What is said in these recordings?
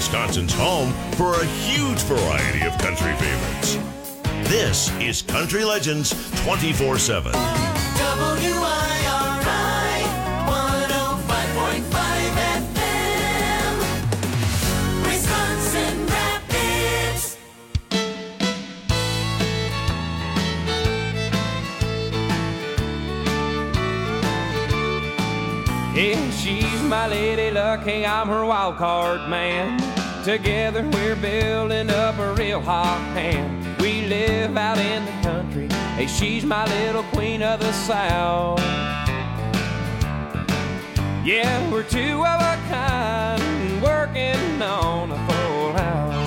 Wisconsin's home for a huge variety of country favorites. This is Country Legends 24/7. WIRI 105.5 FM, Wisconsin Rapids. Yeah, she's my lady luck, hey, I'm her wild card man. Together we're building up a real hot hand. We live out in the country, hey, she's my little queen of the South. Yeah, we're two of a kind, working on a full house.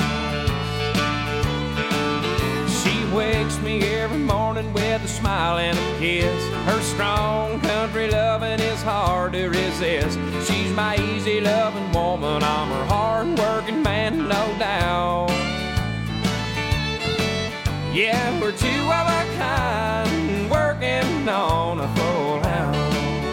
She wakes me every morning with a smile and a kiss. Her strong country loving is hard to resist. She's my easy loving woman, I'm her hard working man, no doubt. Yeah, we're two of a kind, working on a full house.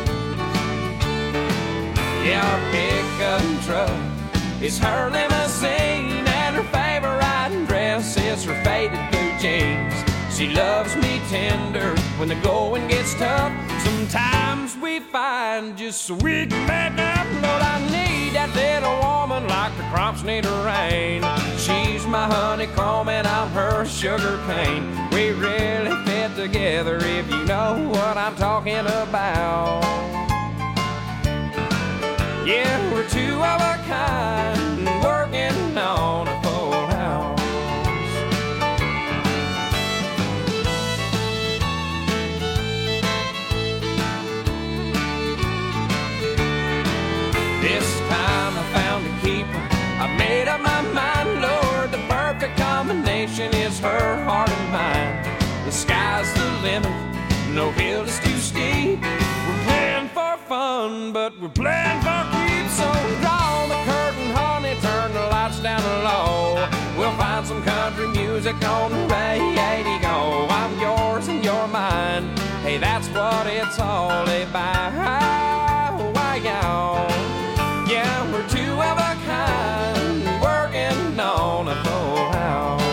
Yeah, our pickup truck is her limousine, and her favorite riding dress is her faded blue jeans. She loves me tender when the going gets tough. Sometimes we find just so we can make up. Lord, I need that little woman like the crops need a rain. She's my honeycomb and I'm her sugar cane. We really fit together if you know what I'm talking about. Yeah, we're two of a kind, working on a full house. This time I found a keeper, I made up my mind, Lord, the perfect combination is her heart and mine. The sky's the limit, no hill is too steep. We're playing for fun, but we're playing for keeps. So draw the curtain, honey, turn the lights down low. We'll find some country music on the radio. I'm yours and you're mine, hey, that's what it's all about. Why, y'all? Yeah, we're two of a kind, working on a full house.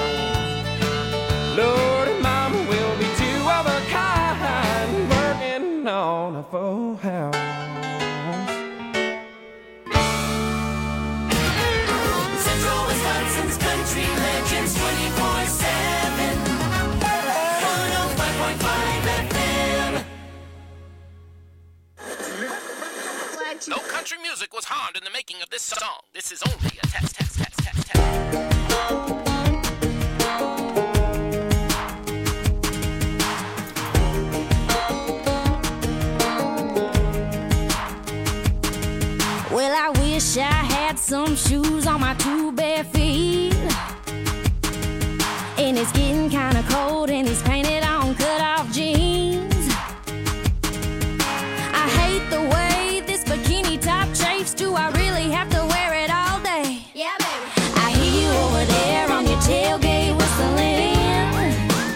Lord and Mama, we'll be two of a kind, working on a full house. Central Wisconsin's Country Legends 24/7, 105.5 FM. No country music was harmed in the making of this song. This is only a test. Well, I wish I had some shoes on my two bare feet. And it's getting kind of cold in these painted on cut-off jeans. I hate the way this bikini top chafes. Do I really have to wear it all day? Yeah, baby. I hear you over there on your tailgate whistling,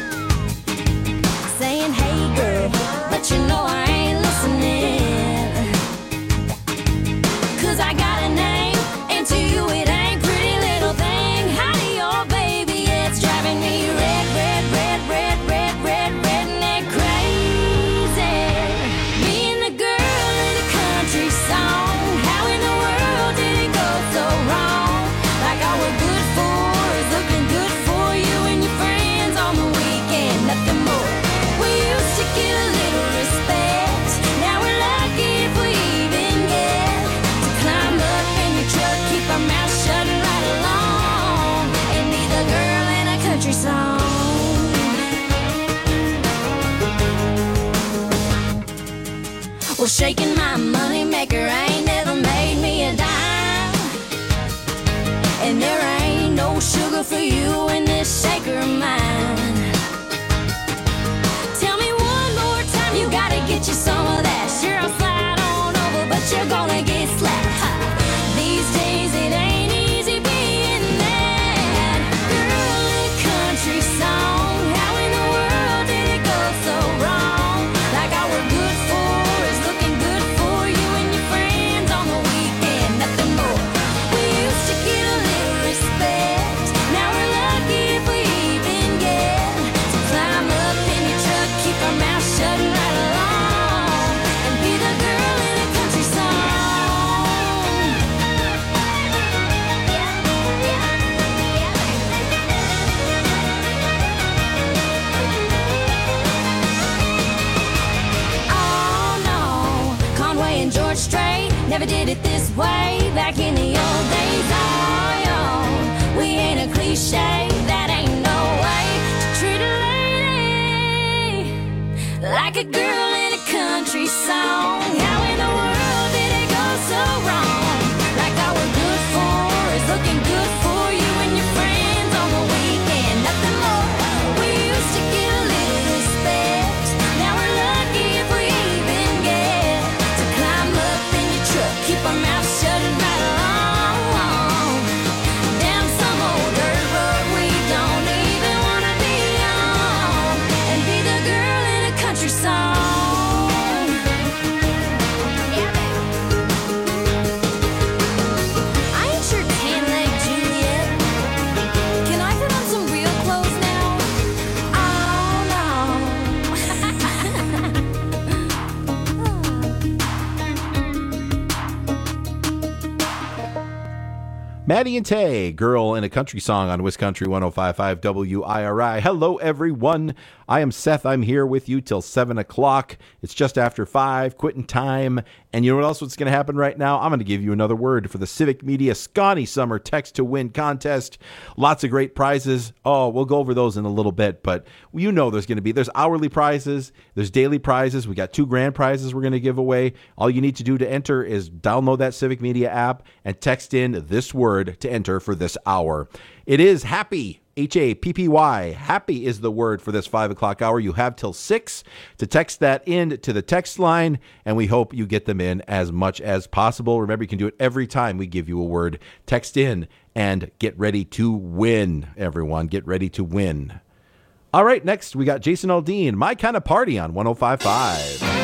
saying, hey girl, but you know I ain't listening. 'Cause I got a name, and to you it ain't pretty little thing. Howdy, oh baby, it's driving me red, redneck crazy. Being the girl in a country song, how in the world did it go so wrong? Like all we're good for is looking good for you and your friends on the weekend, nothing more. We used to get a little respect, now we're lucky if we even get to climb up in your truck, keep our mouths shut and ride along, and be the girl in a country song. Well, shaking my money maker ain't never made me a dime, and there ain't no sugar for you in this shaker of mine. Tell me one more time, you gotta get you some of that. Sure, I'll slide on over, but you're gonna get slapped. Ha. These days it ain't easy being that girl in a country song. How in the world did it go so wrong? Like all we're good for is looking good for you and your friends on the weekend, nothing more. We used to get a little never did it this way. Back in the old days, oh, we ain't a cliche. That ain't no way to treat a lady like a girl in a country song. How in the world did it go so wrong? Like all we're good for is looking good for you and your friends on the weekend. Nothing more. We used to get a little respect. Now we're lucky if we even get to climb up in your truck, keep our mouths shut and ride along down some old dirt road we don't even wanna be on, and be the girl in a country song. I ain't your tan-leg Juliet. Can I put on some real clothes now? Oh Maddie and Tay, Girl in a Country Song on Wiscountry 105.5 WIRI. Hello, everyone. I am Seth. I'm here with you till 7 o'clock. It's just after 5, quitting time. And you know what else what's going to happen right now? I'm going to give you another word for the Civic Media Scotty Summer Text to Win contest. Lots of great prizes. Oh, we'll go over those in a little bit. But you know there's hourly prizes. There's daily prizes. We got 2 grand prizes we're going to give away. All you need to do to enter is download that Civic Media app and text in this word to enter for this hour. It is happy. Happy. Happy is the word for this 5 o'clock hour. You have till 6 to text that in to the text line, and we hope you get them in as much as possible. Remember, you can do it every time we give you a word. Text in and get ready to win, everyone. Get ready to win. All right, next we got Jason Aldean, My Kind of Party on 105.5.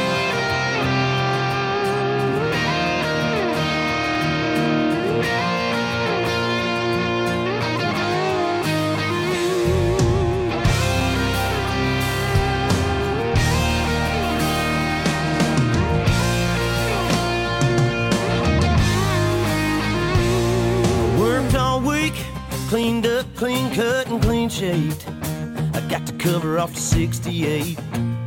Cleaned up, clean cut, and clean shaved. I got the cover off the 68.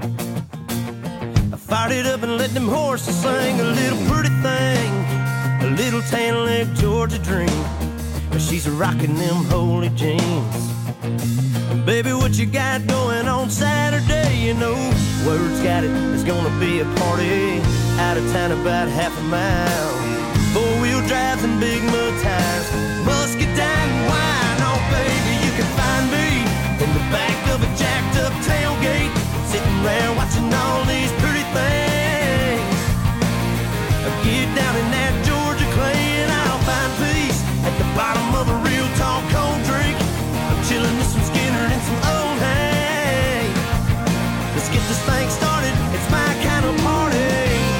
I fired it up and let them horses sing a little pretty thing, a little tan-leg Georgia dream. She's rocking them holy jeans. Baby, what you got going on Saturday? You know, word's got it, there's gonna be a party out of town about half a mile. 4-wheel drives and big mud tires, musket down and wine. Oh, baby, you can find me in the back of a jacked up tailgate, sitting around watching all these pretty things. Get down in that Georgia clay and I'll find peace at the bottom of a real tall cold drink. I'm chilling with some Skinner and some old hay. Let's get this thing started, it's my kind of party.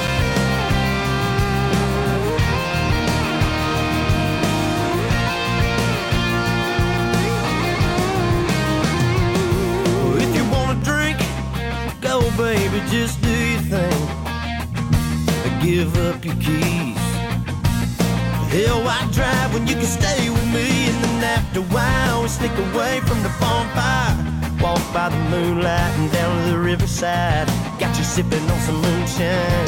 Baby, just do your thing. Give up your keys. Hell, why drive when you can stay with me? And then after a while, we sneak away from the bonfire, walk by the moonlight and down to the riverside. Got you sipping on some moonshine.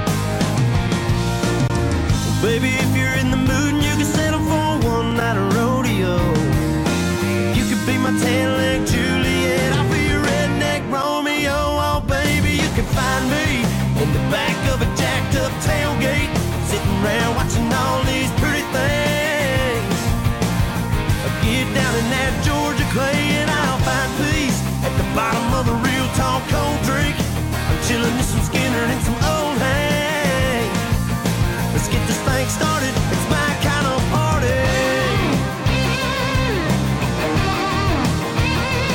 Baby, if you're in the mood and you can settle for one night of rodeo, you could be my tan-leg Juliet, I'll be your redneck Romeo. Oh, baby, you can find me in the back of a jacked up tailgate, sitting around watching all these pretty things. Get down in that Georgia clay and I'll find peace at the bottom of a real tall cold drink. I'm chilling with some Skinner and some old hay. Let's get this thing started, it's my kind of party.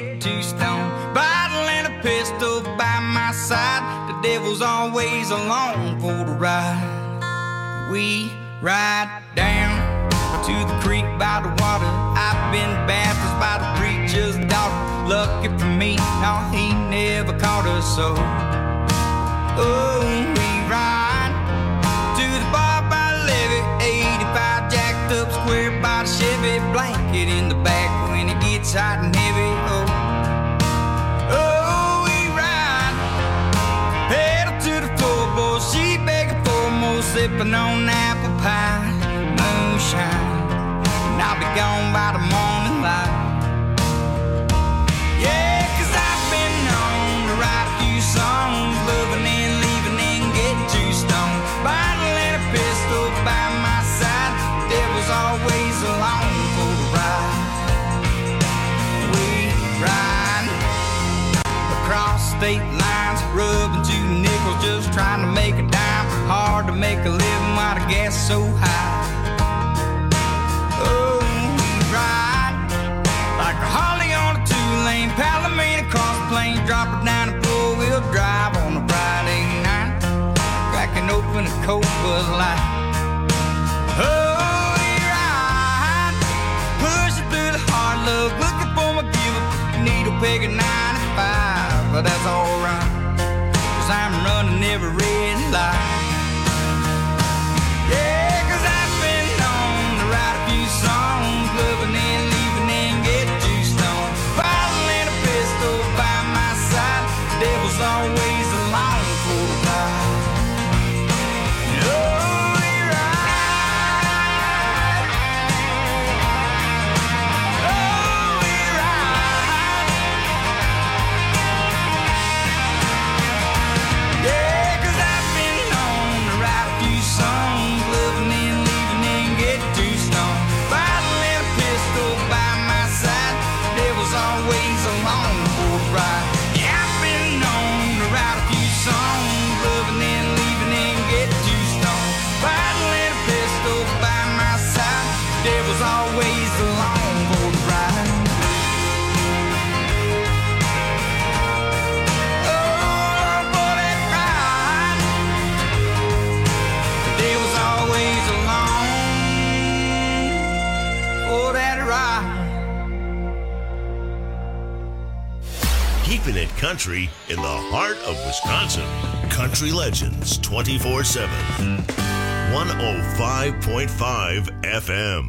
get too stoned. Bottle and a pistol by my side. The devil's always along for the ride. We ride down to the creek by the water. I've been baptized by the preacher's daughter. Lucky for me, no, he never caught us so. Oh, we ride to the bar by the levee. 85 jacked up square by the Chevy. Blanket in the back when it gets hot and heavy. Oh, we ride. Pedal to the floorboard. She begging for more, sipping on apple pie. Moonshine. And I'll be gone by the morning light. Yeah, 'cause I've been known to write a few songs, loving and leaving and get too stoned. Bottle and a pistol by my side. Devil's always along for the ride. We ride across state lines, rubbing 2 nickels, just trying to make a dime. Hard to make a living while the gas is so high. Oh, we ride like a Harley on a 2-lane, Palomino across the plains, drop it down a 4-wheel drive on a Friday night, cracking open a Coke Bud Light. Oh, we ride, pushing through the hard luck, looking for my give-up, needle peg at 95, but that's alright, 'cause I'm running every red light. Yeah, 'cause I've been known to write a few songs, loving and leaving and get too stoned. Bottle and a pistol by my side. Devil's always along for the ride. Oh, we ride. Oh, we ride. Yeah, 'cause I've been known to write a few songs, loving and leaving and get too stoned. Bottle and a pistol by my side. Devil's always along for the ride. Yeah, I've been known to write a few songs, loving and leaving and get too stoned. Bottle and a pistol by my side. Devil's always along for the ride. Oh, for that ride. The devil's always along for that ride. Keeping it country in the heart of Wisconsin. Country Legends 24/7. 105.5 FM.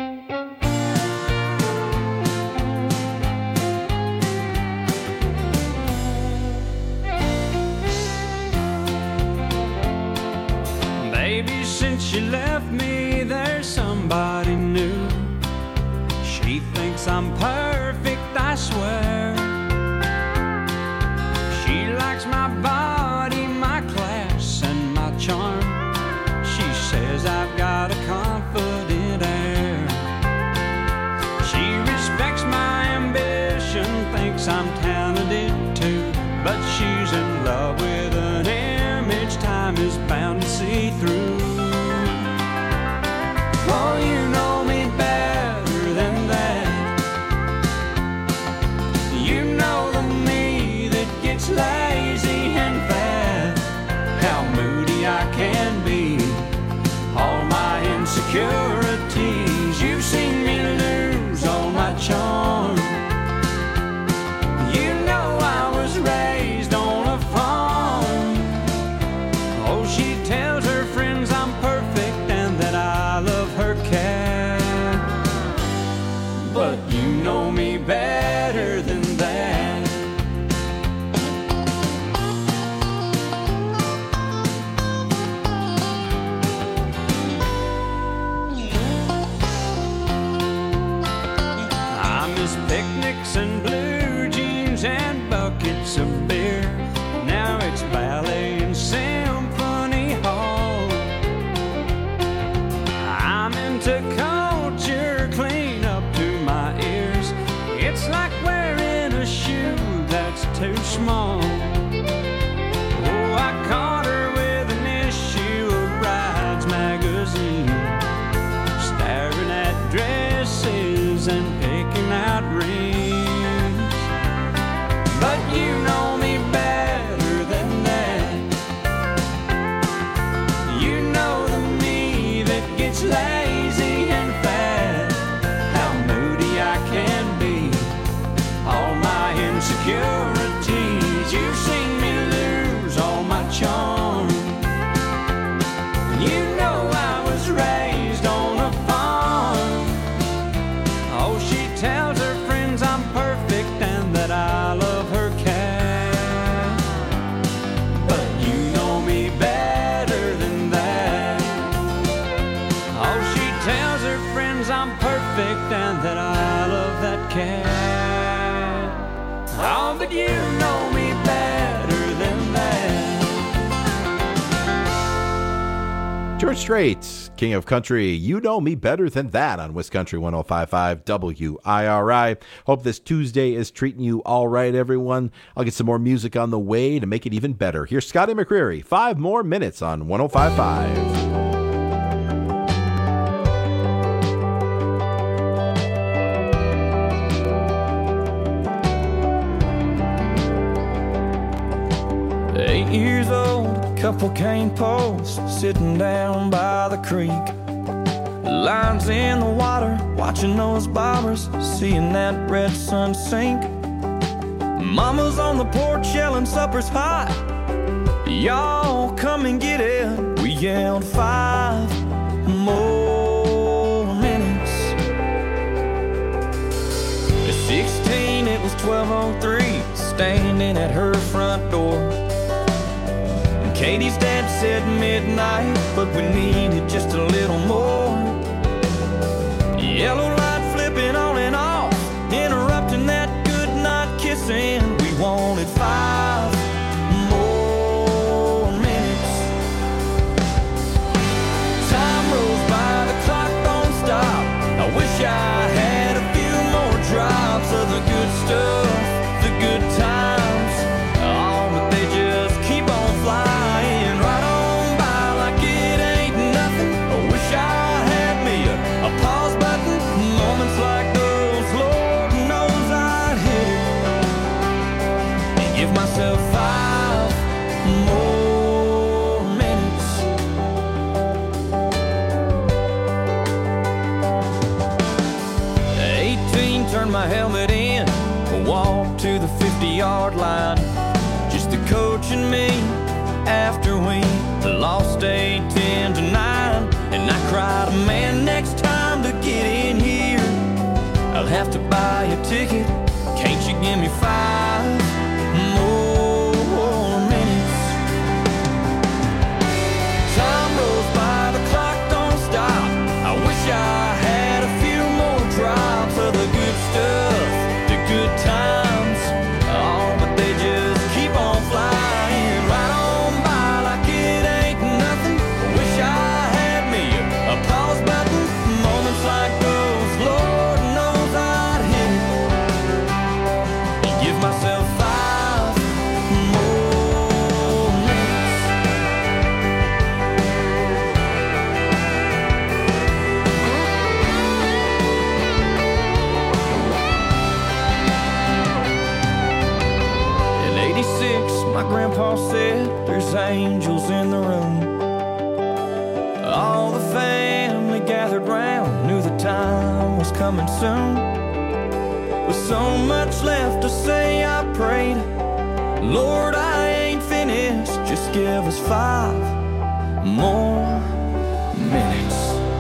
Baby, since you left me, there's somebody new. She thinks I'm perfect, I swear. She likes my body, my class, and my charm. She says I've got a confident air. She respects my ambition, thinks I'm talented too. But she's in love with an image time is bound to see through. Oh, you know me better than that. You know the me that gets lazy and fat. How moody I can be, all my insecurities. You've seen me lose all my charm. You know I was raised on a farm. Oh, she tells her friends I'm perfect and that I love her cat. But you know me better than that. I miss picnics and blue jeans and buckets of beer. Now it's ballet and symphony hall. I'm into culture, clean up to my ears. It's like wearing a shoe that's too small. Oh, I caught her with an issue of Brides magazine, staring at dresses and picking out rings. insecurities. You've seen me lose all my charm. You know I was raised on a farm. Oh, she tells her friends I'm perfect and that I love her cat. But you know me better than that. Oh, she tells her friends I'm perfect and that I love that cat. Oh, but you know me better than that. George Strait, King of Country, you know me better than that on WisCountry 105.5 WIRI. Hope this Tuesday is treating you all right, everyone. I'll get some more music on the way to make it even better. Here's Scotty McCreery, 5 more minutes on 105.5. 8 years old, couple cane posts sitting down by the creek. Lines in the water, watching those bobbers, seeing that red sun sink. Mama's on the porch yelling supper's hot. Y'all come and get it. We yelled 5 more minutes. At 16 it was 12:03, standing at her front door. Katie's dad said midnight, but we needed just a little more. Yellow light flipping on and off, interrupting that good night kissing. We wanted 5 more minutes. Time rolls by, the clock don't stop. I wish I had a few more drops of the good stuff, the good times. Oh, but they just keep on flying. Myself 5 more minutes. 18, turned my helmet in, walked to the 50-yard line. Just the coach and me after we lost 8-10-9. And I cried, man, next time to get in here, I'll have to buy a ticket. Can't you give me 5 more minutes? Time rolls by, the clock don't stop. I wish I had a few more drops of the good stuff, the good times. Oh, but they just keep on flying right on by like it ain't nothing. I wish I had me a pause button. Moments like those, Lord knows I'd hit it and give myself 5 more minutes. In 86, my grandpa said there's angels in the room. All the family gathered round, knew the time was coming soon. With so much left to say, I prayed, Lord, I ain't finished, just give us 5 more minutes.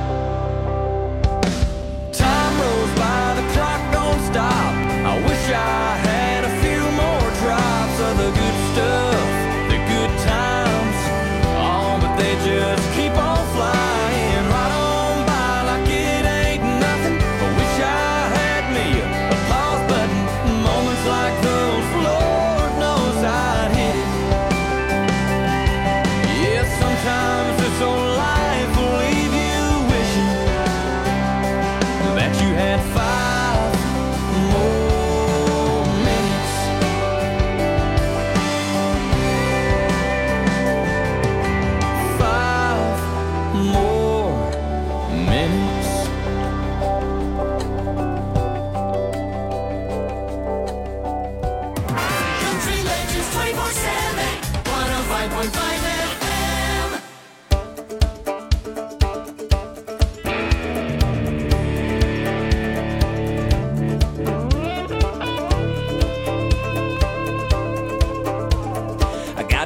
Time rolls by, the clock don't stop. I wish I had a few more drops of the good stuff, the good times. Oh, but they just keep on flying right on by like it ain't nothing. I wish I had me a pause button. Moments like those, Lord knows I'd hit it. Yeah, sometimes this old life will leave you wishing that you had 5 more minutes.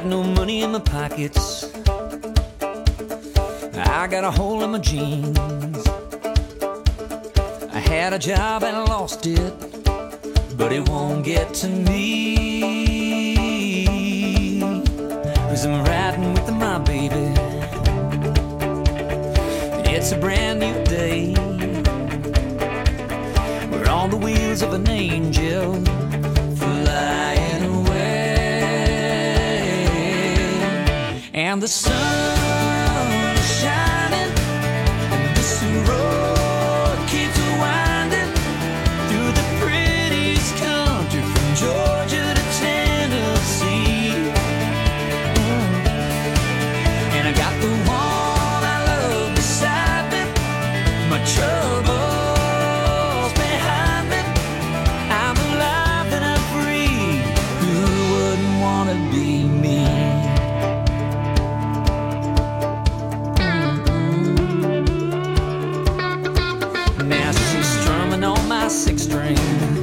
got no money in my pockets. I got a hole in my jeans. I had a job and I lost it, but it won't get to me. 'Cause I'm riding with my baby. It's a brand new day. We're on the wheels of an angel flying away. And the sun is shining, and this road keeps winding through the prettiest country from Georgia to Tennessee. And I got the one I love beside me, my troubles behind me. I'm alive and I'm free. Who wouldn't want to be me? Now she's strumming on my six string.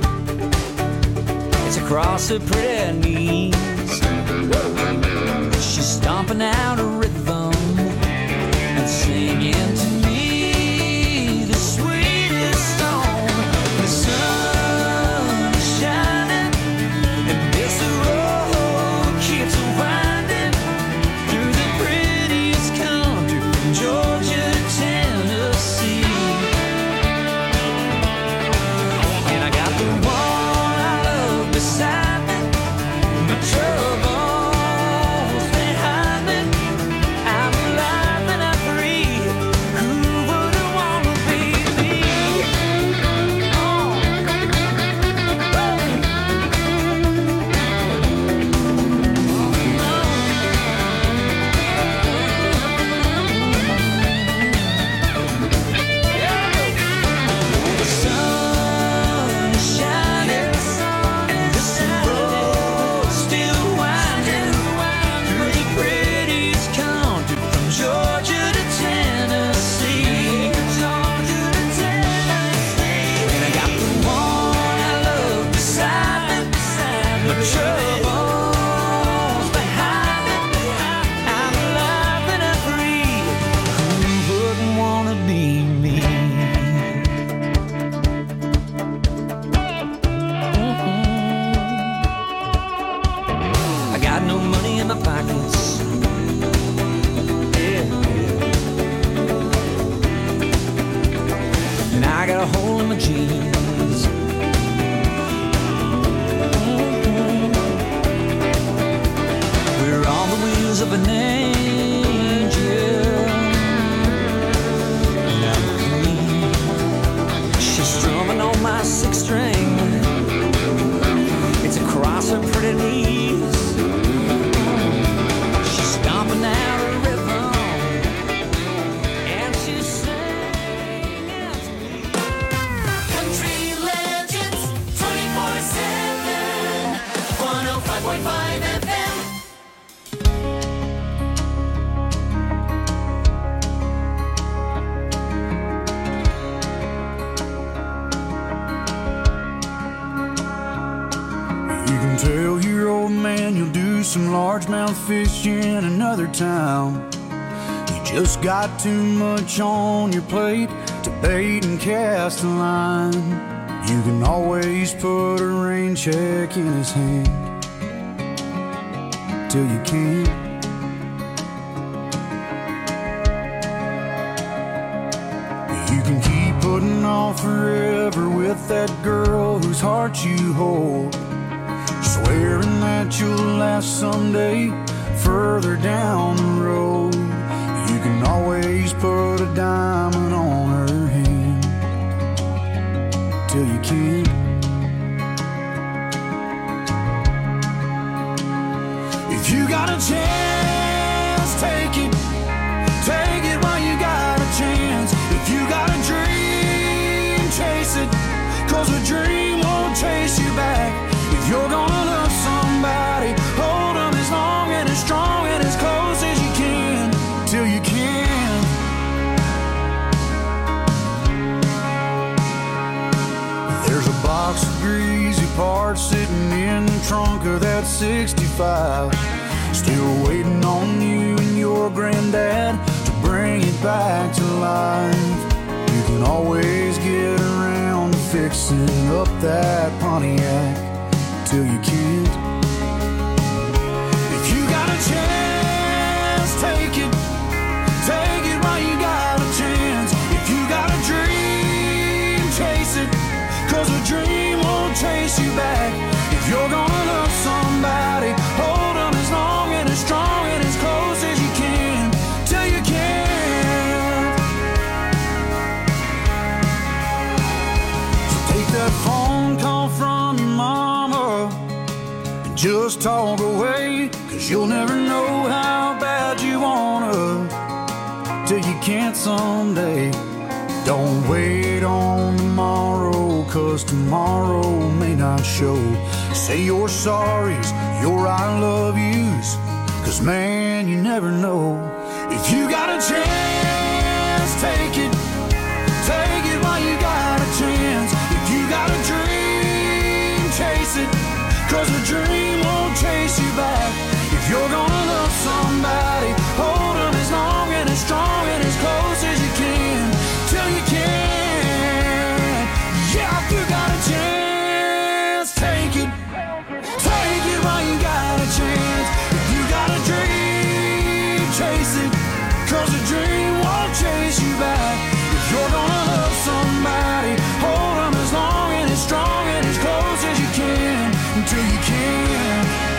It's across her pretty knees. She's stomping out a rhythm and singing to me the sweetest song. The sun is shining, and this road keeps winding through the prettiest country from Georgia to Tennessee. And I got the one I love beside me, my troubles behind me. I'm alive and I'm free. Who wouldn't want to be me? The sun is shining, and this road's still winding through the prettiest country from Georgia to Tennessee. And I got the one I love beside me, my troubles behind me. I'm alive and I'm free. Who wouldn't want to be me? I got no money in my pockets. Yeah. And I got a hole in my jeans. We're on the wheels of an angel. And I'm free. She's strumming on my six string. It's across her pretty knees. She's stomping out a rhythm, and she's singing to me. Country Legends 24/7. 105.5 FM. You can tell your old man you'll do some largemouth fishing in another town. You just got too much on your plate to bait and cast a line. You can always put a rain check in his hand till you can't. You can keep putting off forever with that girl whose heart you hold, swearing that you'll last someday further down the road. You can always put a diamond on her hand till you can't. If you got a chance, take it. Take it while you got a chance. If you got a dream, chase it. 'Cause a dream won't chase you back. If you're gonna love somebody, hold them as long and as strong and as close as you can till you can. There's a box of greasy parts sitting in the trunk of that 65. still waiting on you and your granddad to bring it back to life. You can always get around to fixing up that Pontiac till you can't. If you got a chance, take it. Take it while you got a chance. If you got a dream, chase it. 'Cause a dream won't chase you back. If you're gonna love somebody, hold them as long and as strong and as close as you can till you can't. So take that phone call from your mama and just talk away. 'Cause you'll never know how bad you wanna till you can't someday. Don't wait on tomorrow, 'cause tomorrow may not show. Say your sorries, your I love yous, 'cause man, you never know. If you got a chance, take it. Take it while you got a chance. If you got a dream, chase it. 'Cause a dream won't chase you back. If you're gonna love somebody, hold them as long and as strong and as close as you can till you can. Yeah, if you got a chance, take it. Take it while you got a chance. If you got a dream, chase it. 'Cause a dream won't chase you back. If you're gonna love somebody, hold them as long and as strong and as close as you can until you can.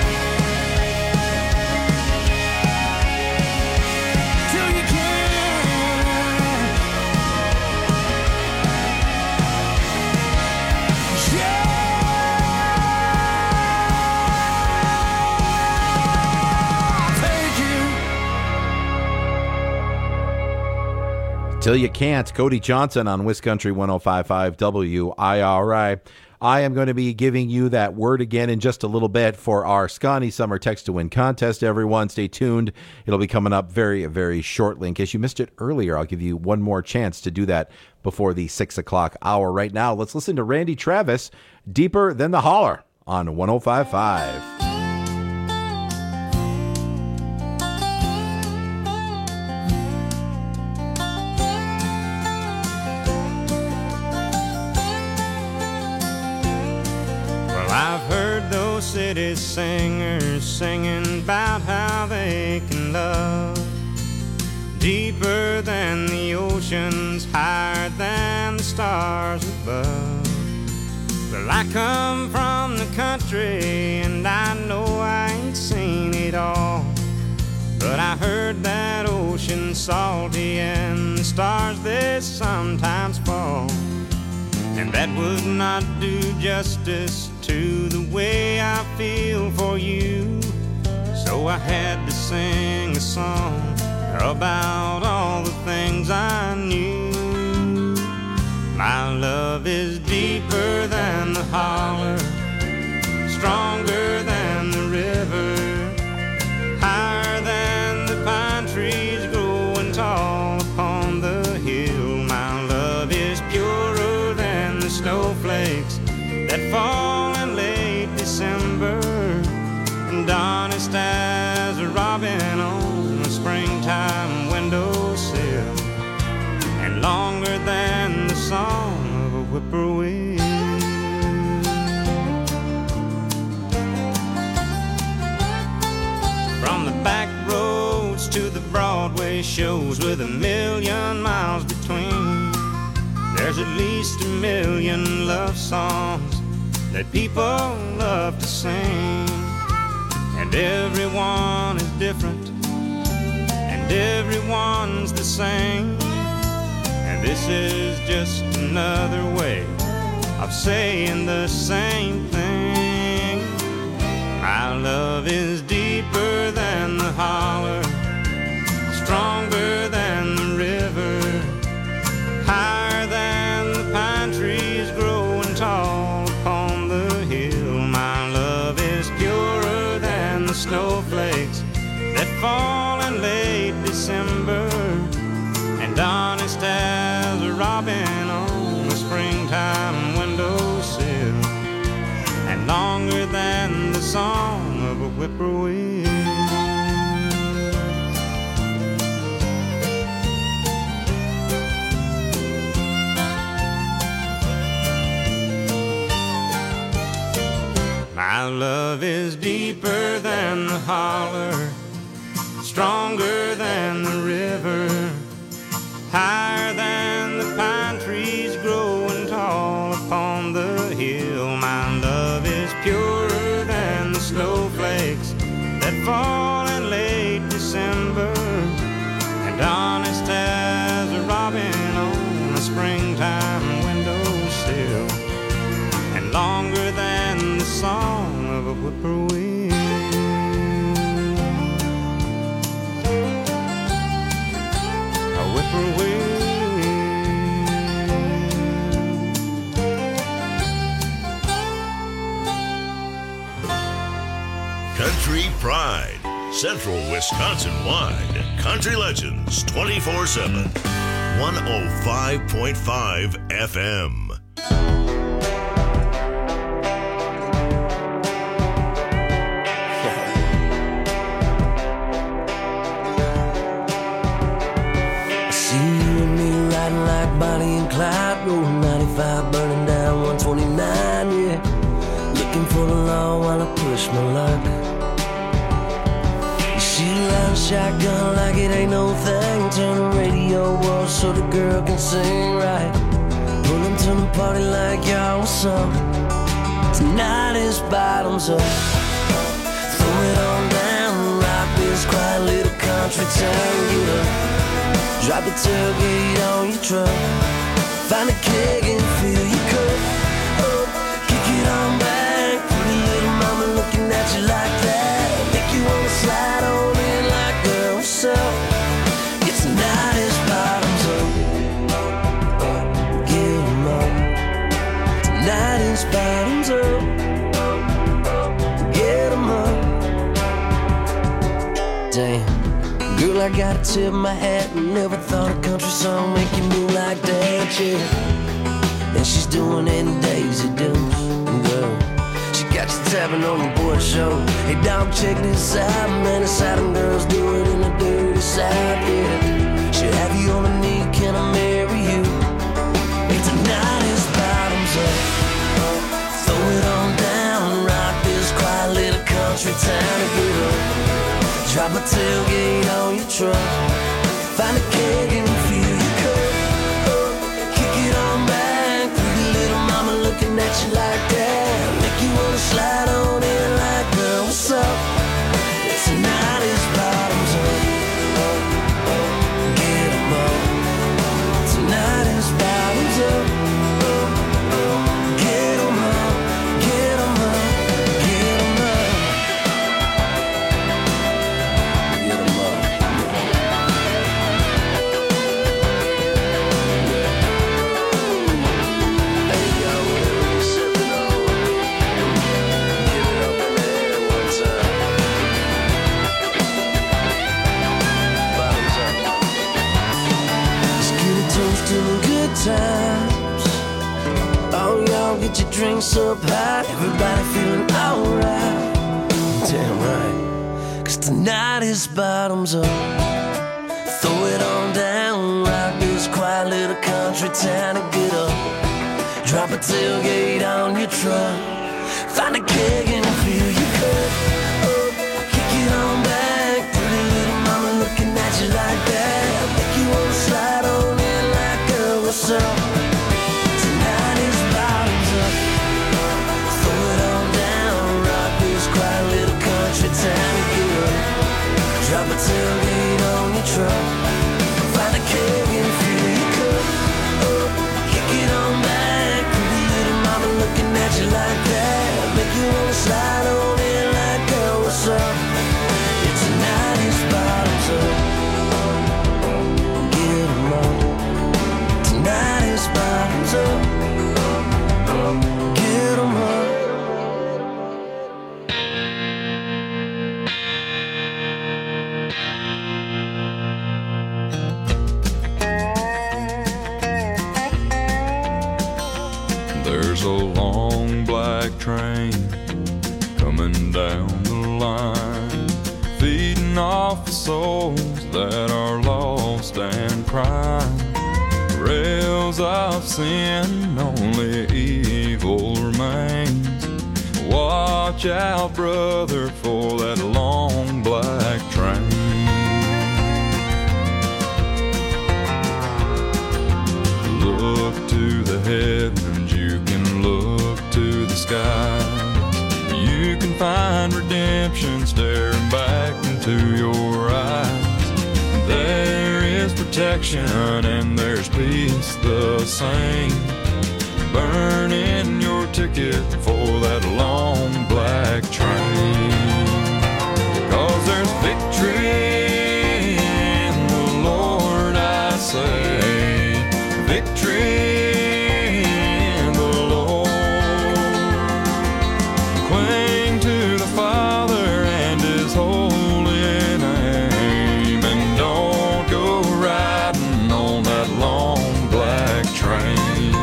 Till you can. Yeah. Take it. Till You Can't. Cody Johnson on Wiscountry 105.5 WIRI. I am going to be giving you that word again in just a little bit for our Scotty Summer Text to Win contest, everyone. Stay tuned. It'll be coming up very, very shortly. In case you missed it earlier, I'll give you one more chance to do that before the 6 o'clock hour. Right now, let's listen to Randy Travis, Deeper Than the Holler on 105.5. I've heard those city singers singing about how they can love deeper than the oceans, higher than the stars above. Well, I come from the country and I know I ain't seen it all, but I heard that ocean's salty and the stars they sometimes fall. And that would not do justice to the way I feel for you. So I had to sing a song about all the things I knew. My love is deeper than the holler, stronger than the river, higher than the pine trees growing tall upon the hill. My love is purer than the snowflakes that fall in late December, and honest as a robin on a springtime windowsill, and longer than the song of a whippoorwill. From the back roads to the Broadway shows with 1,000,000 miles between, there's at least 1,000,000 love songs that people love to sing. And everyone is different, and everyone's the same. And this is just another way of saying the same thing. My love is deeper than the holler, stronger than the river, higher than the pine trees growing tall upon the hill. My love is purer than the snowflakes that fall in late December, and honest as a robin on a springtime windowsill, and longer than the song of a whippoorwill. love is deeper than the holler, stronger than the river, higher than the pine trees growing tall upon the hill. My love is purer than the snowflakes that fall in late December, and honest as a robin on a springtime windowsill, and longer than the song of a whippoorwill. A whippoorwill. Country Pride, Central Wisconsin-wide. Country Legends 24/7. 105.5 FM. Bonnie and Clyde, rolling 95, burning down 129, yeah. Looking for the law while I push my luck. You shoot a loud shotgun like it ain't no thing. Turn the radio off so the girl can sing right. Pulling to the party like y'all was up. Tonight is bottoms up. Throw it on down, rock this quiet little country town, get up. Drop the tailgate on your truck. Find a keg and fill your cup up. Kick it on back. Pretty little mama looking at you like that. Make you wanna slide on in like, girl, what's up? It's tonight is bottoms up. Get 'em up. Tonight is bottoms up. Get 'em up. Damn. Girl, I gotta tip my hat and never thought a country song make you move like that, yeah. And she's doing it in Daisy Dukes, girl. She got you tapping on the board show. Hey, dog, check this out, man. The Southern girls do it in the dirty South, yeah. She'll have you on a knee, can I marry you? Hey, tonight is bottoms up. Throw it on down, rock this quiet little country town to get up. Drop a tailgate on your truck. Find a keg and fill your cup up. Kick it on back. Pretty little mama looking at you like that. Make you wanna slide on in like, girl, what's up? Tonight is bottoms up. Get 'em up. Tonight is bottoms up. Get 'em up. Get 'em up. Get 'em up. Good times. Oh, y'all get your drinks up high. Everybody feeling alright. Damn right. 'Cause tonight is bottoms up. Throw it on down. Rock this quiet little country town and get up. Drop a tailgate on your truck. Find a keg and fill your cup up. Kick it on back. Pretty little mama looking at you like that. Make you wanna slide on in like, girl, what's up? Tonight is bottoms up. Throw it on down. Rock this quiet little country town and get up. Drop a tailgate on your truck. Find a keg and fill your cup up. Kick it on back. Pretty little mama looking at you like that. Make you wanna slide on in like, girl, what's up? Yeah, tonight is bottoms up. Get 'em up. Tonight is bottoms up. Get 'em up. There's a long black train coming down the line, feeding off the souls that are lost and crying. Rails of sin, only evil remains. Watch watch out, brother, for that long black train. Look to the heavens, you can look to the skies. You can find redemption staring back into your eyes. There is protection and there's peace the same. Burning your ticket for that long black train. 'Cause there's victory in the Lord, I say. Victory in the Lord. Cling to the Father and His holy name, and don't go riding on that long black train.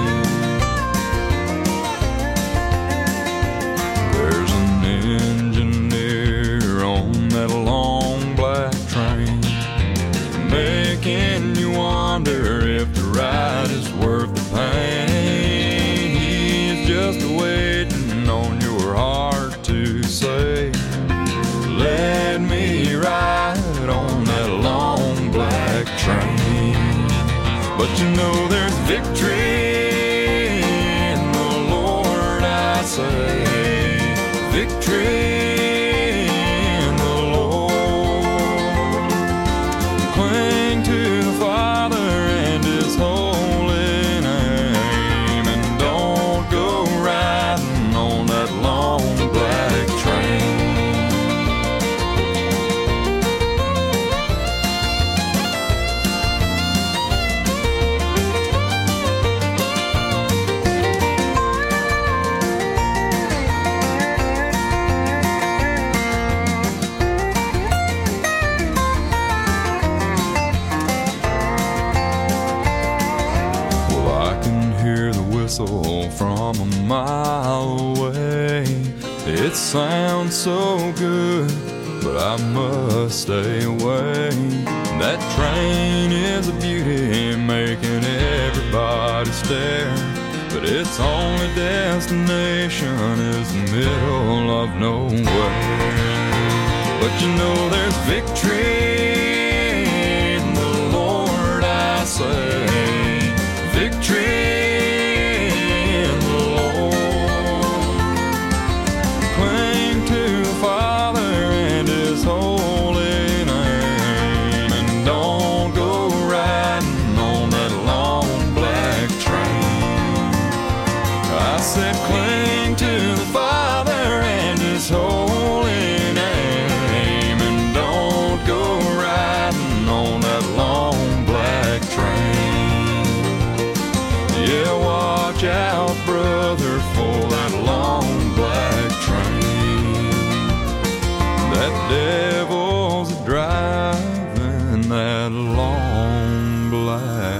There's an engineer on that long black train, making you wonder if the ride is worth the pain. He's just waiting on your heart to say, let me ride on that long black train. But you know there's victory in the Lord, I say. Victory in the Lord. Cling to the Father and His holy name, and don't go riding on that long black train. From a mile away, it sounds so good, but I must stay away. That train is a beauty, making everybody stare, but its only destination is the middle of nowhere. But you know there's victory in the Lord, I say. Victory. Cling to the Father and His holy name, and don't go riding on that long black train. Yeah, watch out, brother, for that long black train. That devil's driving that long black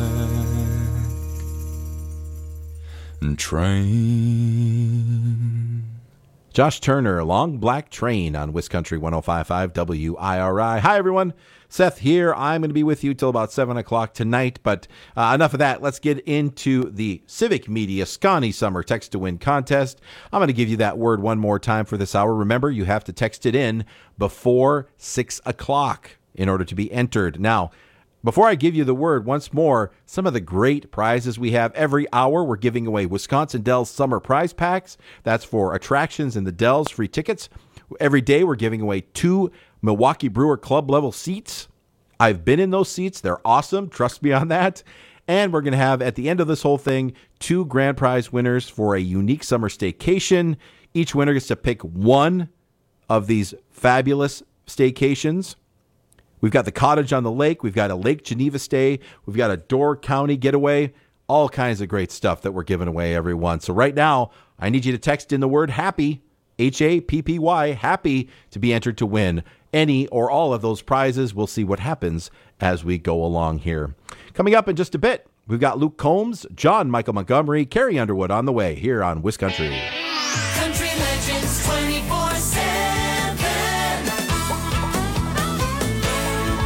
train. Josh Turner, Long Black Train on Wiscountry 105.5 WIRI. Hi, everyone. Seth here. I'm going to be with you till about 7 o'clock tonight, but enough of that. Let's get into the Civic Media Scotty Summer Text to Win contest. I'm going to give you that word one more time for this hour. Remember, you have to text it in before 6 o'clock in order to be entered. Now, before I give you the word once more, some of the great prizes we have every hour. We're giving away Wisconsin Dells Summer Prize Packs. That's for attractions in the Dells, free tickets. Every day we're giving away 2 Milwaukee Brewer Club level seats. I've been in those seats. They're awesome. Trust me on that. And we're going to have, at the end of this whole thing, 2 grand prize winners for a unique summer staycation. Each winner gets to pick one of these fabulous staycations. We've got the cottage on the lake. We've got a Lake Geneva stay. We've got a Door County getaway. All kinds of great stuff that we're giving away, everyone. So right now, I need you to text in the word HAPPY, HAPPY, happy, to be entered to win any or all of those prizes. We'll see what happens as we go along here. Coming up in just a bit, we've got Luke Combs, John Michael Montgomery, Carrie Underwood on the way here on Wiscountry. Country Legends 24/7.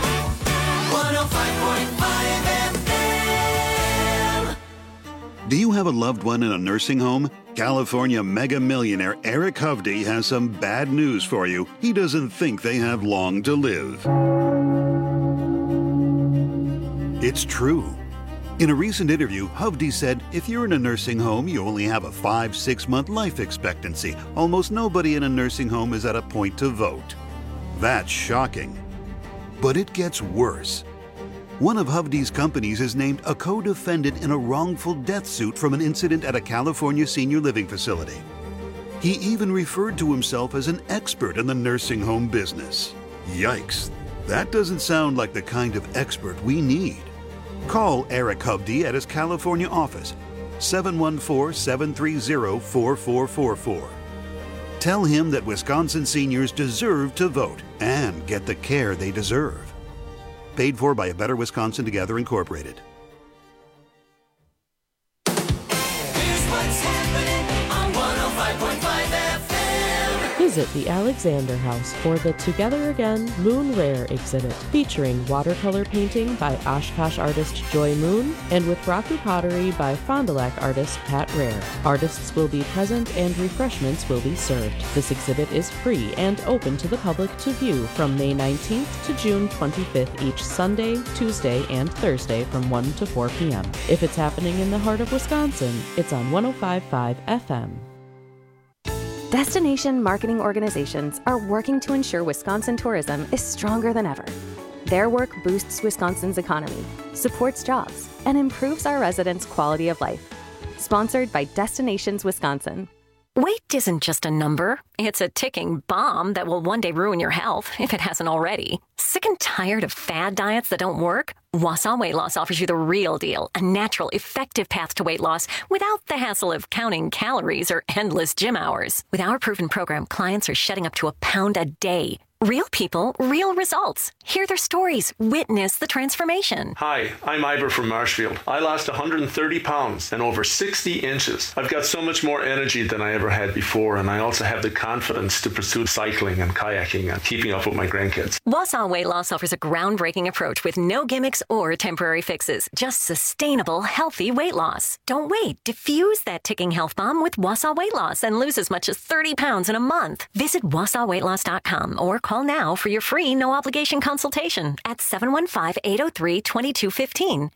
105.5 FM. Do you have a loved one in a nursing home? California mega millionaire Eric Hovde has some bad news for you. He doesn't think they have long to live. It's true. In a recent interview, Hovde said, if you're in a nursing home, you only have a 5-6 month life expectancy. Almost nobody in a nursing home is at a point to vote. That's shocking. But it gets worse. One of Hovde's companies is named a co-defendant in a wrongful death suit from an incident at a California senior living facility. He even referred to himself as an expert in the nursing home business. Yikes, that doesn't sound like the kind of expert we need. Call Eric Hovde at his California office, 714-730-4444. Tell him that Wisconsin seniors deserve to vote and get the care they deserve. Paid for by A Better Wisconsin Together, Incorporated. Here's what's happening on 105.5 FM. Visit the Alexander House for the Together Again Moon Rare exhibit, featuring watercolor painting by Oshkosh artist Joy Moon and with Raku pottery by Fond du Lac artist Pat Rare. Artists will be present and refreshments will be served. This exhibit is free and open to the public to view from May 19th to June 25th each Sunday, Tuesday, and Thursday from 1 to 4 p.m. If it's happening in the heart of Wisconsin, it's on 105.5 FM. Destination marketing organizations are working to ensure Wisconsin tourism is stronger than ever. Their work boosts Wisconsin's economy, supports jobs, and improves our residents' quality of life. Sponsored by Destinations Wisconsin. Weight isn't just a number. It's a ticking bomb that will one day ruin your health, if it hasn't already. Sick and tired of fad diets that don't work? Wausau Weight Loss offers you the real deal, a natural, effective path to weight loss without the hassle of counting calories or endless gym hours. With our proven program, clients are shedding up to 1 pound a day. Real people, real results. Hear their stories. Witness the transformation. Hi, I'm Ivor from Marshfield. I lost 130 pounds and over 60 inches. I've got so much more energy than I ever had before, and I also have the confidence to pursue cycling and kayaking and keeping up with my grandkids. Wausau Weight Loss offers a groundbreaking approach with no gimmicks or temporary fixes, just sustainable, healthy weight loss. Don't wait. Diffuse that ticking health bomb with Wausau Weight Loss and lose as much as 30 pounds in a month. Visit WausauWeightLoss.com or call now for your free no-obligation consultation at 715-803-2215.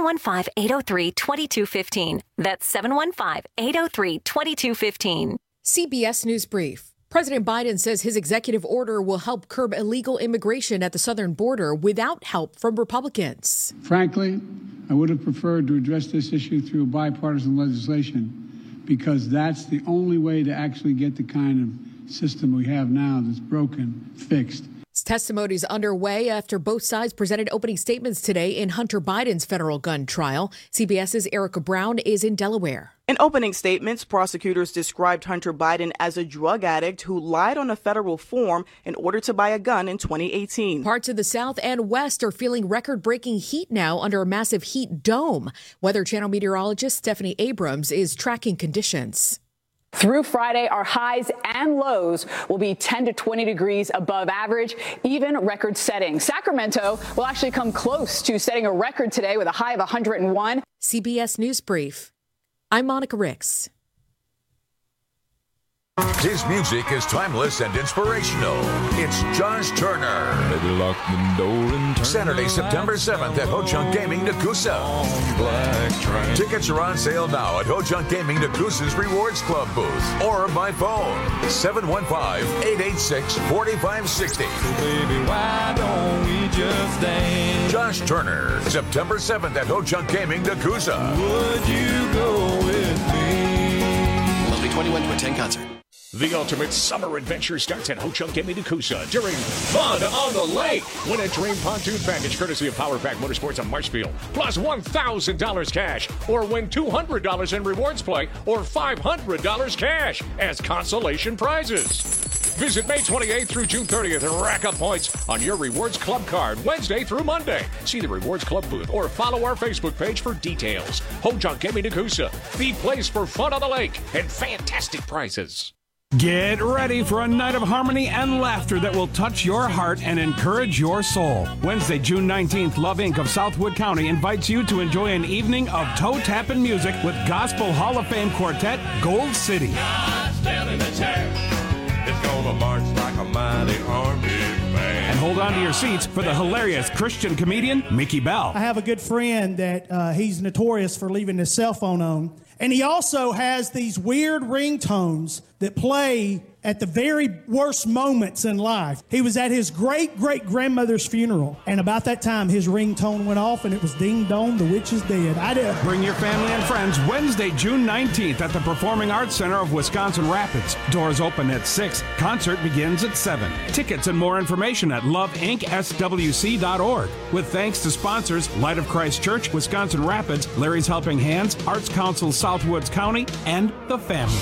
715-803-2215. That's 715-803-2215. CBS News Brief. President Biden says his executive order will help curb illegal immigration at the southern border without help from Republicans. Frankly, I would have preferred to address this issue through bipartisan legislation because that's the only way to actually get the kind of system we have now that's broken, fixed. Testimony is underway after both sides presented opening statements today in Hunter Biden's federal gun trial. CBS's Erica Brown is in Delaware. In opening statements, prosecutors described Hunter Biden as a drug addict who lied on a federal form in order to buy a gun in 2018. Parts of the South and West are feeling record-breaking heat now under a massive heat dome. Weather Channel meteorologist Stephanie Abrams is tracking conditions. Through Friday, our highs and lows will be 10 to 20 degrees above average, even record setting. Sacramento will actually come close to setting a record today with a high of 101. CBS News Brief. I'm Monica Ricks. His music is timeless and inspirational. It's Josh Turner. Lock the door and turn Saturday, September 7th at Ho-Chunk Gaming, Nakusa. Tickets are on sale now at Ho-Chunk Gaming, Nakusa's Rewards Club booth or by phone 715-886-4560. Baby, why don't we just dance? Josh Turner, September 7th at Ho-Chunk Gaming, Nakusa. Would you go with me? Must be 21 to attend concert. The ultimate summer adventure starts at Ho-Chunk Gaming Nakusa during Fun on the Lake. Win a dream pontoon package courtesy of Power Pack Motorsports on Marshfield, plus $1,000 cash, or win $200 in rewards play or $500 cash as consolation prizes. Visit May 28th through June 30th and rack up points on your Rewards Club card Wednesday through Monday. See the Rewards Club booth or follow our Facebook page for details. Ho-Chunk Gaming Nakusa, the place for fun on the lake and fantastic prizes. Get ready for a night of harmony and laughter that will touch your heart and encourage your soul. Wednesday, June 19th, Love Inc. of Southwood County invites you to enjoy an evening of toe-tapping music with Gospel Hall of Fame quartet Gold City. It's gonna march like a mighty army man. And hold on to your seats for the hilarious Christian comedian Mickey Bell. I have a good friend that he's notorious for leaving his cell phone on. And he also has these weird ringtones that play at the very worst moments in life. He was at his great-great-grandmother's funeral, and about that time, his ringtone went off, and it was Ding Dong, the witch is dead. I did. Bring your family and friends Wednesday, June 19th at the Performing Arts Center of Wisconsin Rapids. Doors open at 6. Concert begins at 7. Tickets and more information at loveincswc.org. With thanks to sponsors Light of Christ Church, Wisconsin Rapids, Larry's Helping Hands, Arts Council Southwoods County, and the family.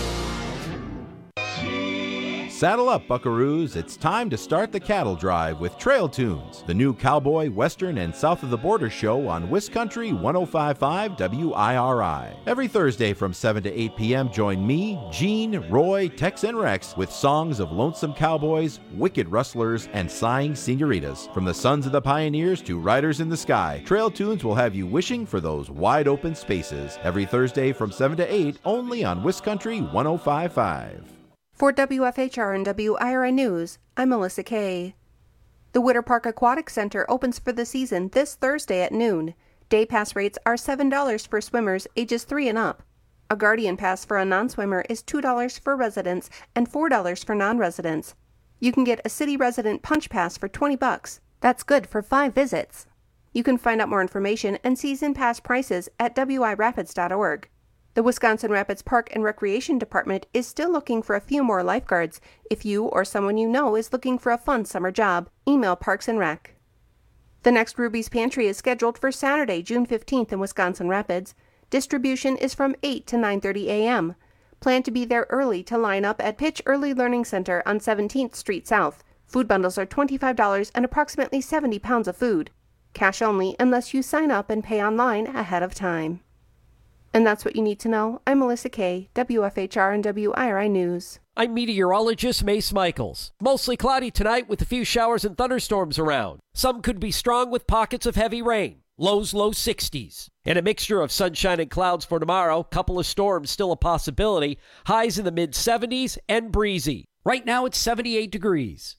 Saddle up, buckaroos. It's time to start the cattle drive with Trail Tunes, the new cowboy, western, and south of the border show on WisCountry 105.5 WIRI. Every Thursday from 7 to 8 p.m., join me, Gene, Roy, Tex, and Rex with songs of lonesome cowboys, wicked rustlers, and sighing senoritas. From the sons of the pioneers to riders in the sky, Trail Tunes will have you wishing for those wide open spaces. Every Thursday from 7 to 8, only on WisCountry 105.5. For WFHR and WIRI News, I'm Melissa Kay. The Witter Park Aquatic Center opens for the season this Thursday at noon. Day pass rates are $7 for swimmers ages 3 and up. A Guardian Pass for a non-swimmer is $2 for residents and $4 for non-residents. You can get a city resident punch pass for $20. That's good for 5 visits. You can find out more information and season pass prices at wirapids.org. The Wisconsin Rapids Park and Recreation Department is still looking for a few more lifeguards. If you or someone you know is looking for a fun summer job, email Parks and Rec. The next Ruby's Pantry is scheduled for Saturday, June 15th in Wisconsin Rapids. Distribution is from 8 to 9:30 a.m. Plan to be there early to line up at Pitch Early Learning Center on 17th Street South. Food bundles are $25 and approximately 70 pounds of food. Cash only unless you sign up and pay online ahead of time. And that's what you need to know. I'm Melissa Kay, WFHR and WIRI News. I'm meteorologist Mace Michaels. Mostly cloudy tonight with a few showers and thunderstorms around. Some could be strong with pockets of heavy rain. Lows low 60s. And a mixture of sunshine and clouds for tomorrow. Couple of storms still a possibility. Highs in the mid 70s and breezy. Right now it's 78 degrees.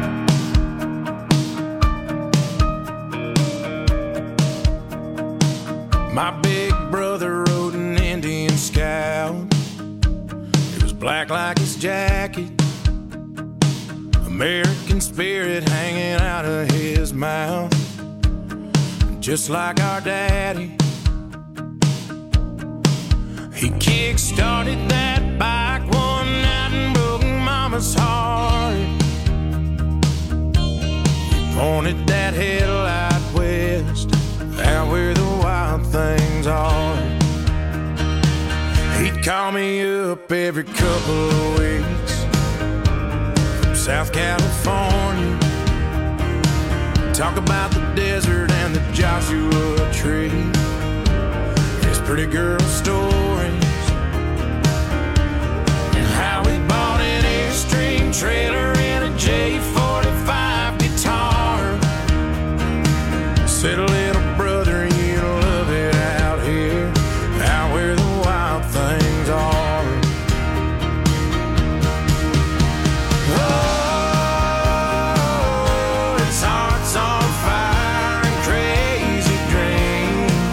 My big brother rode an Indian Scout. It was black like his jacket, American spirit hanging out of his mouth, just like our daddy. He kick-started that bike one night and broke Mama's heart. He pointed that headlight west, out where the wild things are. He'd call me up every couple of weeks from South California, talk about the desert and the Joshua Tree, his pretty girl stories, and how he bought an Airstream trailer and a J45 guitar. Said, little brother, you love it out here, out where the wild things are. Oh, his heart's on fire and crazy dreams.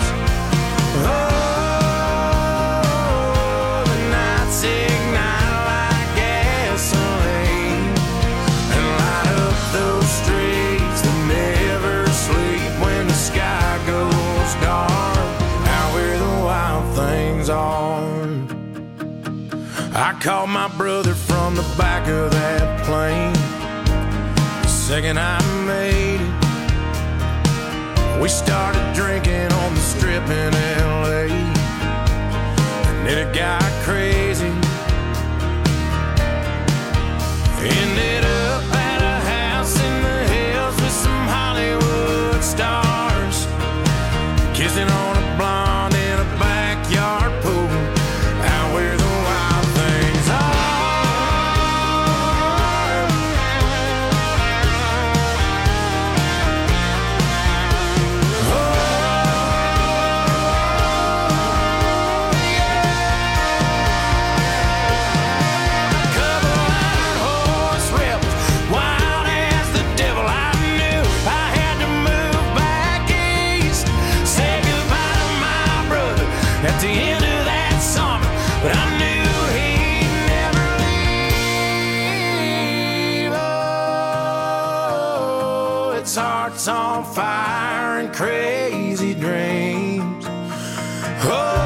Oh, the nights ignite like gasoline and light up those streets that never sleep when the sky goes dark, out where the wild things are. I called my brother from the back of that plane the second I made it. We started drinking on the strip in LA, and then it got crazy. Ended up at a house in the hills with some Hollywood stars, kissing on a blonde in a backyard pool, out where the wild things are. but I knew he'd never leave. Oh, its heart's on fire and crazy dreams. Oh.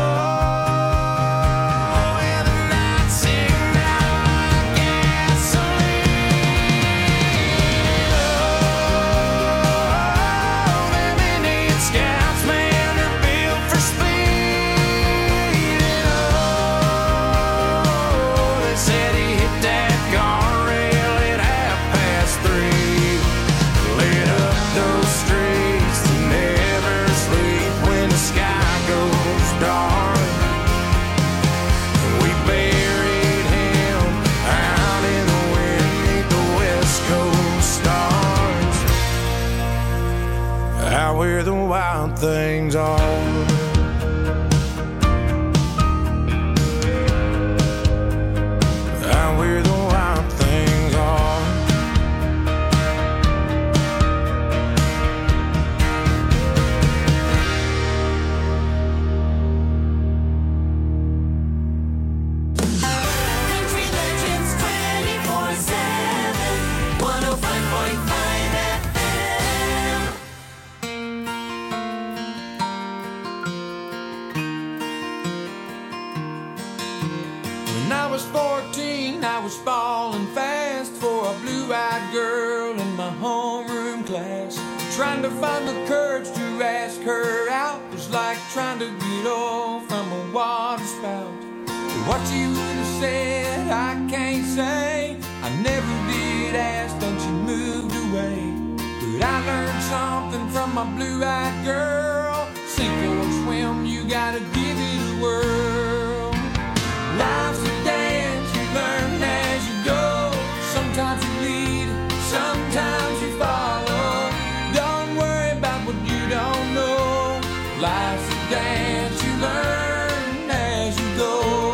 Where the wild things are. Out where the wild things are. Country Legends 24/7, 105.5 FM. When I was 14, I was falling fast for a blue-eyed girl in my homeroom class. Trying to find the courage to ask her out was like trying to get oil from a water spout. What you would have said, I can't say. I never did ask, then she moved away. But I learned something from my blue-eyed girl. Sink or swim, you gotta give it a whirl. Life's a dance, you learn as you go. Sometimes you lead, sometimes you follow. Don't worry about what you don't know. Life's a dance, you learn as you go.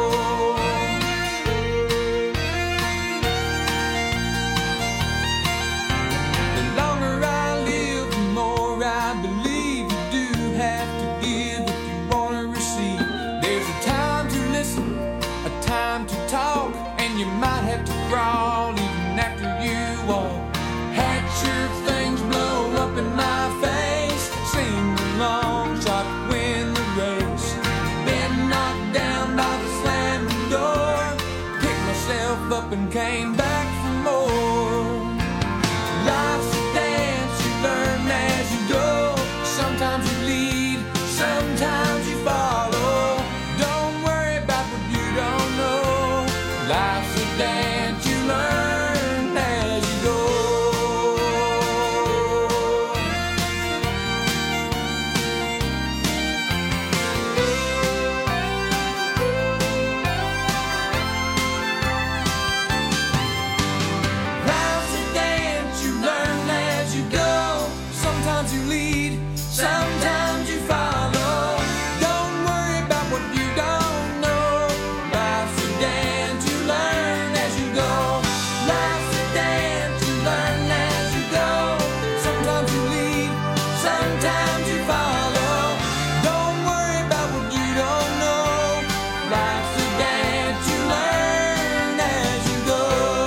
The longer I live, the more I believe you do have to give if you want to receive. There's a time to listen, a time to talk, and you might have to crawl even after you walk. Had sure things blow up in my face, sing along, shot to win the race. Been knocked down by the slamming door, picked myself up and came back for more. Life's a dance, you learn as you go. Sometimes you lead, sometimes you follow. Don't worry about what you don't know. Life's a dance, you learn as you go. Life's a dance, you learn as you go. Sometimes you lead, sometimes you follow. Don't worry about what you don't know. Life's a dance, you learn as you go. Life's a dance, you learn as you go. Sometimes you lead, sometimes you follow. Don't worry about what you don't know. Life's a dance, you learn as you go.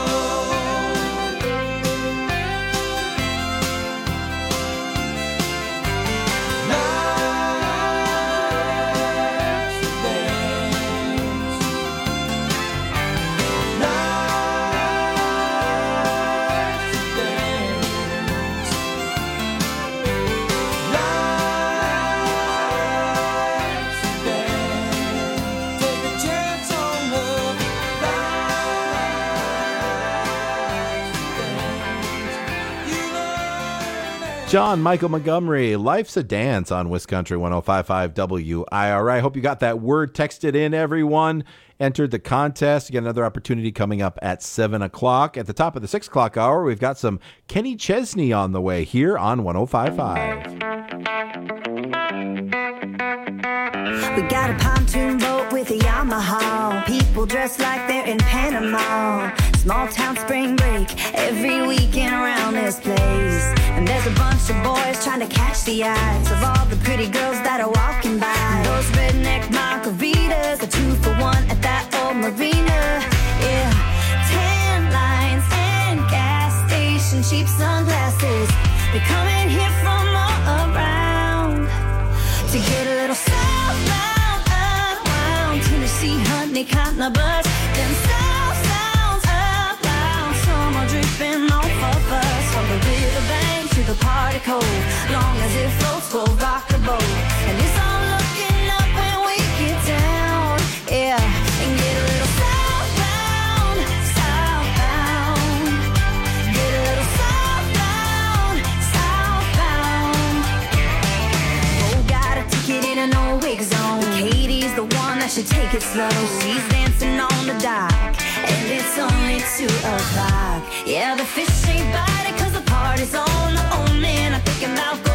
John Michael Montgomery, Life's a Dance on Wiscountry 105.5 WIRI. Hope you got that word texted in, everyone. Entered the contest. You get another opportunity coming up at 7 o'clock. At the top of the 6 o'clock hour, we've got some Kenny Chesney on the way here on 105.5. We got a pontoon boat with a Yamaha. People dressed like they're in Panama. Small town spring break every weekend around this place. And there's a bunch of boys trying to catch the eyes of all the pretty girls that are walking by. Those redneck margaritas are 2 for $1 at that marina. Yeah, tan lines and gas stations, cheap sunglasses. They're coming here from all around to get a little southbound, around Tennessee, honey, cotton buds. Then south sounds around, summer dripping off of us. From the riverbank to the party cove, long as it floats, we'll rock the boat. And it's all looking up when we get down, yeah, and get a little southbound, southbound. Get a little southbound, southbound. Oh, got a ticket in an old wig zone. Katie's the one that should take it slow. She's dancing on the dock, and it's only 2 o'clock. Yeah, the fish ain't biting 'cause the party's on. Oh man, I'm thinking about